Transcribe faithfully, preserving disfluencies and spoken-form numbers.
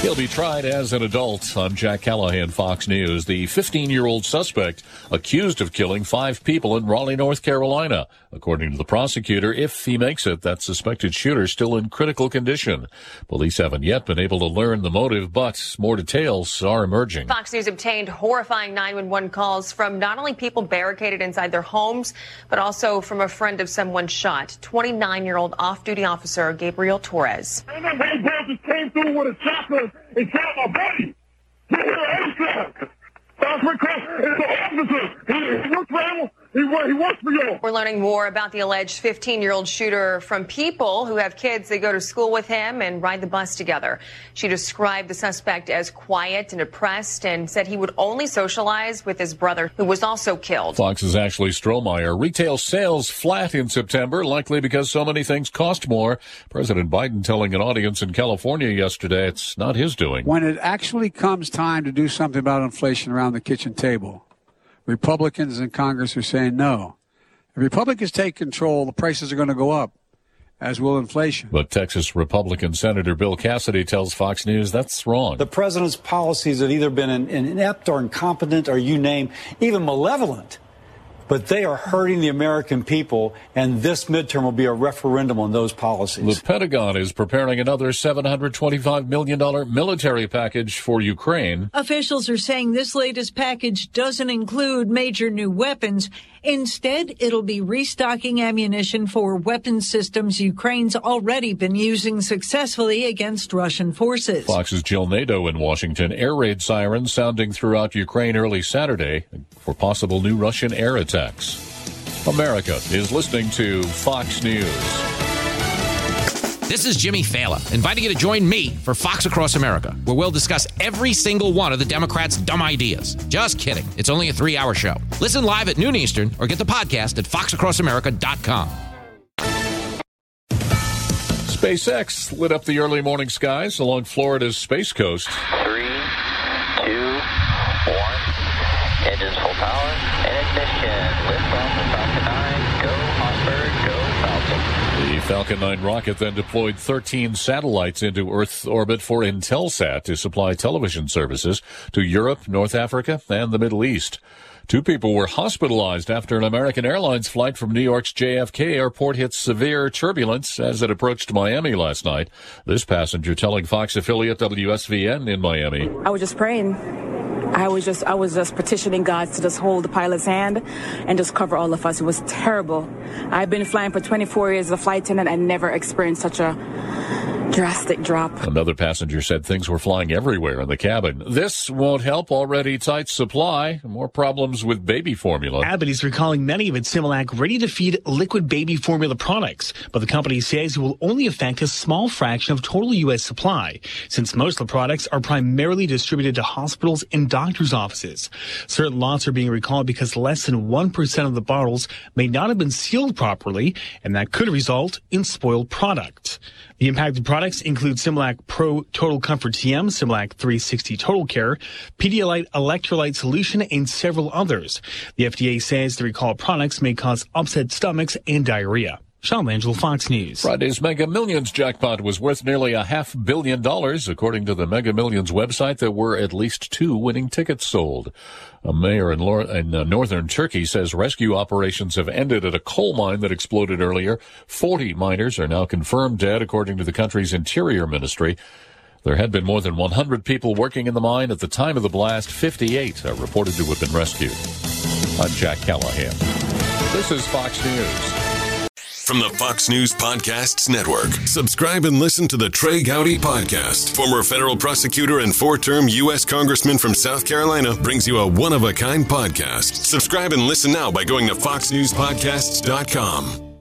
He'll be tried as an adult. I'm Jack Callahan, Fox News. The fifteen-year-old suspect accused of killing five people in Raleigh, North Carolina. According to the prosecutor, if he makes it, that suspected shooter still in critical condition. Police haven't yet been able to learn the motive, but more details are emerging. Fox News obtained horrifying nine one one calls from not only people barricaded inside their homes, but also from a friend of someone shot. twenty-nine-year-old off-duty officer Gabriel Torres. And that white boy just came through with a shotgun and shot my buddy. He hit an ASAP. That's because it's an officer. He, he works for he, he works for you. We're learning more about the alleged fifteen-year-old shooter from people who have kids that go to school with him and ride the bus together. She described the suspect as quiet and depressed and said he would only socialize with his brother, who was also killed. Fox's Ashley Strohmeyer. Retail sales flat in September, likely because so many things cost more. President Biden telling an audience in California yesterday it's not his doing. When it actually comes time to do something about inflation around the kitchen table, Republicans in Congress are saying no. If Republicans take control, the prices are going to go up, as will inflation. But Texas Republican Senator Bill Cassidy tells Fox News that's wrong. The president's policies have either been inept or incompetent or you name, even malevolent. But they are hurting the American people, and this midterm will be a referendum on those policies. The Pentagon is preparing another seven hundred twenty-five million dollars military package for Ukraine. Officials are saying this latest package doesn't include major new weapons. Instead, it'll be restocking ammunition for weapon systems Ukraine's already been using successfully against Russian forces. Fox's Jill Nadeau in Washington. Air raid sirens sounding throughout Ukraine early Saturday for possible new Russian air attacks. America is listening to Fox News. This is Jimmy Fallon, inviting you to join me for Fox Across America, where we'll discuss every single one of the Democrats' dumb ideas. Just kidding. It's only a three-hour show. Listen live at noon Eastern or get the podcast at fox across america dot com. SpaceX lit up the early morning skies along Florida's Space Coast. Three, two, one. Engines full power and ignition. Lift off the Falcon nine. Go, Osprey. Go, Falcon. The Falcon nine rocket then deployed thirteen satellites into Earth orbit for Intelsat to supply television services to Europe, North Africa, and the Middle East. Two people were hospitalized after an American Airlines flight from New York's J F K airport hit severe turbulence as it approached Miami last night. This passenger telling Fox affiliate W S V N in Miami. I was just praying. I was just I was just petitioning God to just hold the pilot's hand and just cover all of us. It was terrible. I've been flying for twenty-four years as a flight attendant and never experienced such a drastic drop. Another passenger said things were flying everywhere in the cabin. This won't help already tight supply. More problems with baby formula. Abbott is recalling many of its Similac ready-to-feed liquid baby formula products, but the company says it will only affect a small fraction of total U S supply, since most of the products are primarily distributed to hospitals and doctors' offices. Certain lots are being recalled because less than one percent of the bottles may not have been sealed properly, and that could result in spoiled product. The impacted products include Similac Pro Total Comfort T M, Similac three sixty Total Care, Pedialyte Electrolyte Solution, and several others. The F D A says the recalled products may cause upset stomachs and diarrhea. Sean Langell, Fox News. Friday's Mega Millions jackpot was worth nearly a half billion dollars. According to the Mega Millions website, there were at least two winning tickets sold. A mayor in, Lor- in uh, northern Turkey says rescue operations have ended at a coal mine that exploded earlier. Forty miners are now confirmed dead, according to the country's interior ministry. There had been more than one hundred people working in the mine at the time of the blast. fifty-eight are reported to have been rescued. I'm Jack Callahan. This is Fox News. From the Fox News Podcasts Network. Subscribe and listen to the Trey Gowdy Podcast. Former federal prosecutor and four-term U S congressman from South Carolina brings you a one-of-a-kind podcast. Subscribe and listen now by going to fox news podcasts dot com.